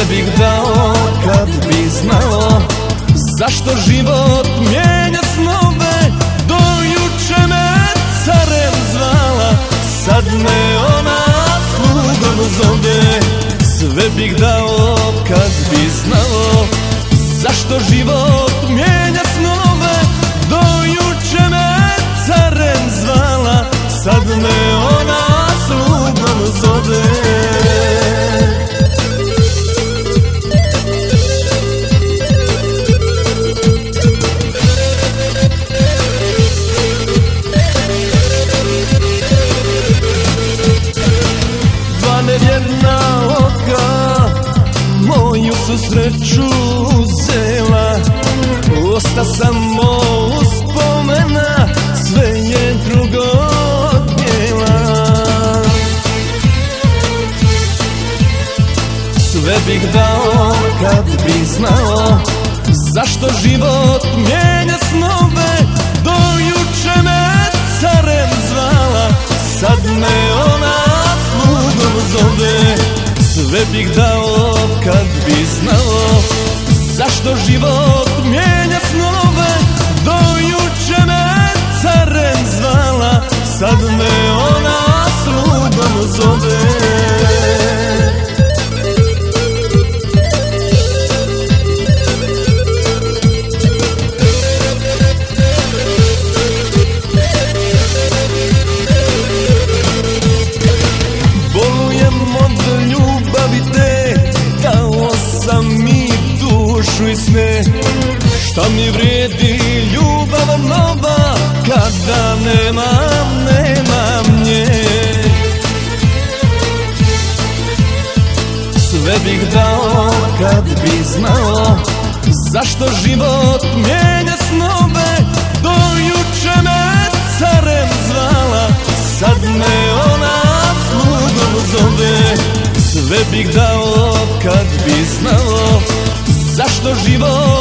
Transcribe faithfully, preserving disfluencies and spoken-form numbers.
bih dao kad bi znao zašto život mijenja snove. Do juče me carem zvala, sad me ona slugom zove. Sve bih dao kad bi znao zašto život mijenja snove. Do juče me carem zvala, sad me ona slugom zove. Dva nevjerna oka moju su sreću uzela, osta samo uspomena, sve je drugo odnijela. Sve bih dao kad bi znao zašto život mijenja snove. Do juče me carem zvala, sad me ona slugom zove. Sve bih dao kad bi znao zašto život mijenja snove. Do juče me carem zvala, sad me ona slugom zove. I sne, šta mi vrijedi ljubav nova kada nemam, nemam nje. Sve bih dao kad bi znao zašto život mijenja snove. Do juče me carem zvala, sad me ona slugom zove. Sve bih dao kad bi znao zašto život